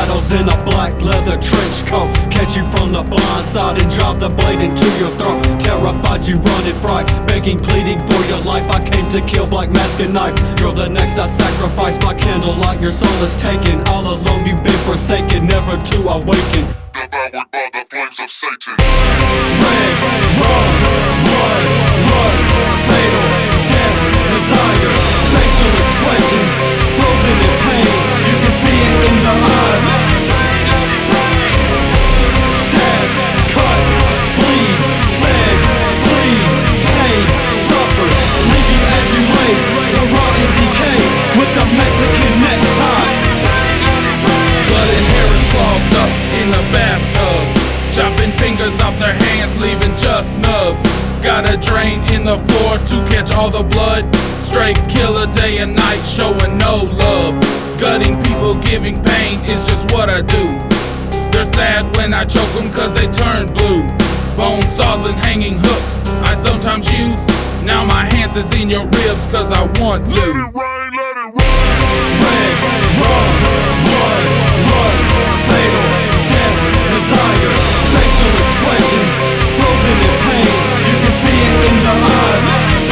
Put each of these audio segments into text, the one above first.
shadows in a black leather trench coat. Catch you from the blind side and drive the blade into your throat. Terrified you run in fright, begging, pleading for your life. I came to kill, black mask and knife. You're the next I sacrifice, my candlelight. Your soul is taken, all alone you've been forsaken, never to awaken. Devoured by the flames of Satan. Red, rum, blood, lust, fatal, death, desire, facial expressions, frozen in pain. You can see it in the eyes. Stab, cut, bleed, beg, bleed, pain, suffer, leave you as you lay to rot and decay with a Mexican necktie. Blood and hair is clogged up in the bathtub, chopping fingers off their hands, leaving just nubs. Got a drain in the floor to catch all the blood. Straight killer day and night, showing no love. Gutting people, giving pain is just what I do. They're sad when I choke them cause they turn blue. Bone saws and hanging hooks I sometimes use. Now my hands is in your ribs cause I want to. Let it rain, let it rain. Red, rum, blood, lust, fatal, death, desire, facial expressions, frozen in pain. You can see it in the eyes.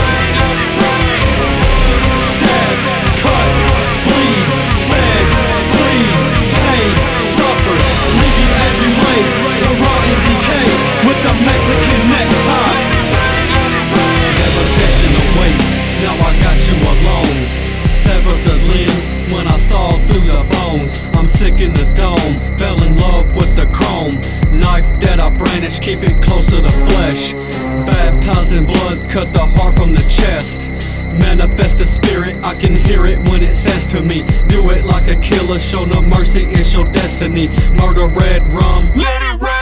Stab, cut, bleed, beg, bleed, pain, suffer, leave you as you lay to rot and decay with a Mexican necktie. Devastation awaits, now I got you alone. Severed the limbs when I saw through your bones. I'm sick in the dome, fell in love with the chrome. Knife that I brandish, keep it close to the flesh. Baptized in blood, cut the heart from the chest. Manifest the spirit, I can hear it when it says to me, do it like a killer, show no mercy, it's your destiny. Murder, red rum, Let it rain.